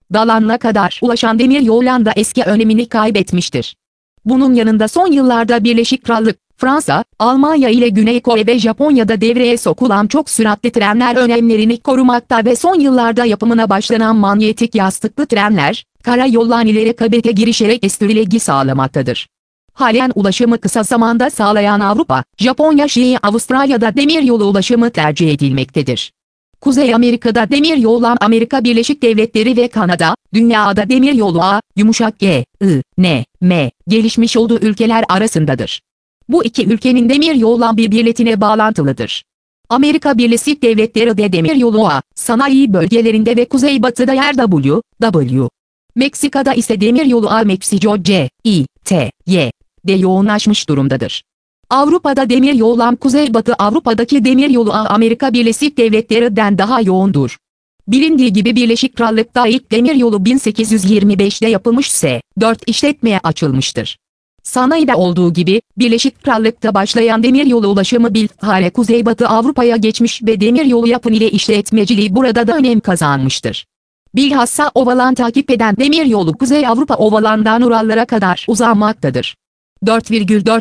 Dalan'a kadar ulaşan demiryolunda eski önemini kaybetmiştir. Bunun yanında son yıllarda Birleşik Krallık, Fransa, Almanya ile Güney Kore ve Japonya'da devreye sokulan çok süratli trenler önemlerini korumakta ve son yıllarda yapımına başlanan manyetik yastıklı trenler, karayollarıyla rekabete girişerek esprilengi sağlamaktadır. Halen ulaşımı kısa zamanda sağlayan Avrupa, Japonya, Şii, Avustralya'da demiryolu ulaşımı tercih edilmektedir. Kuzey Amerika'da demiryolu Amerika Birleşik Devletleri ve Kanada, dünyada demiryolu G, I, N, M, gelişmiş olduğu ülkeler arasındadır. Bu iki ülkenin demiryolu birbirine bağlantılıdır. Amerika Birleşik Devletleri de demiryolu sanayi bölgelerinde ve kuzeybatıda yer W. Meksika'da ise demiryolu Meksiko C, I, T, Y de yoğunlaşmış durumdadır. Avrupa'da demiryolu Kuzeybatı Avrupa'daki demiryolu Amerika Birleşik Devletleri'den daha yoğundur. Bilindiği gibi Birleşik Krallık'ta ilk demiryolu 1825'te yapılmış ise 4 işletmeye açılmıştır. Sanayide olduğu gibi Birleşik Krallık'ta başlayan demiryolu ulaşımı bilhare Kuzeybatı Avrupa'ya geçmiş ve demiryolu yapım ile işletmeciliği burada da önem kazanmıştır. Bilhassa Ovalan takip eden demiryolu Kuzey Avrupa Ovalan'dan Urallara kadar uzanmaktadır. 4,4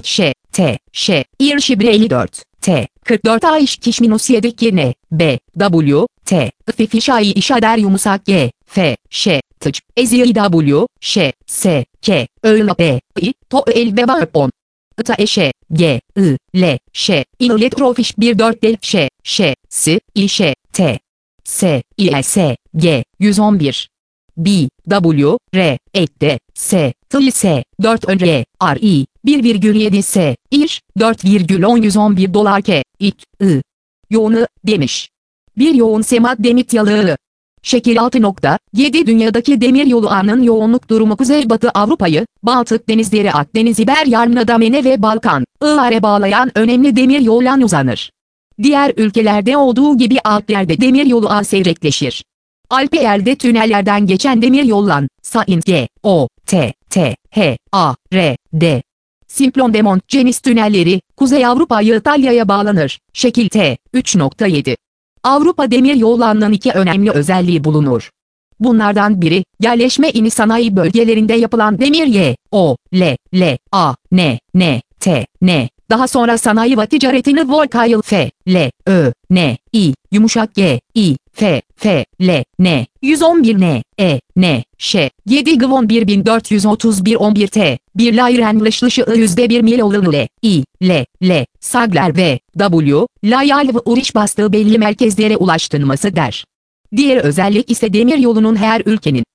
İrşibri 54, T, 44 Ayş Kişminus 7 N, B, W, T, Fifişai İşader Yumusak G, F, Ş, Tıç, Ezi W, Ş, S, K, Öl B, I, To El ve Vapon. Ita Eşe, G, I, L, Ş, İletrofiş 14 Del Ş, S, İ, Ş, T, S, İ, S, G, 111. B, W, R, D, S, T, S, 4 R, R, I, 1,7 S, İş, 4,111 dolar K, İk, I. Yoğunu, demiş. Bir yoğun semat demit yalığı. Şekil 6.7 Dünyadaki demiryolu ağının yoğunluk durumu Kuzeybatı Avrupa'yı, Baltık denizleri Akdeniz İber Yarımada Mene ve Balkan, Iğar'a bağlayan önemli demiryoldan uzanır. Diğer ülkelerde olduğu gibi Alplerde demiryolu ağı seyrekleşir. Alplerde tünellerden geçen demiryollan, Saint G, O, T, H, A, R, D. Simplon de Montcenis tünelleri, Kuzey Avrupa'yı İtalya'ya bağlanır. Şekil T, 3.7. Avrupa demiryollarının iki önemli özelliği bulunur. Bunlardan biri, yerleşme ini sanayi bölgelerinde yapılan demir Y, O, L, A, N, T, daha sonra sanayi ve ticaretini Volkail F, L, Ö, N, I, yumuşak G, I, F, L, N, 111 N, Ş, 7 Gvon 1431 11 T, 1 Layrenlaşlışı %1 milolun L, Sagler V, W, Layal ve Uriş bastığı belli merkezlere ulaştırılması der. Diğer özellik ise demiryolunun her ülkenin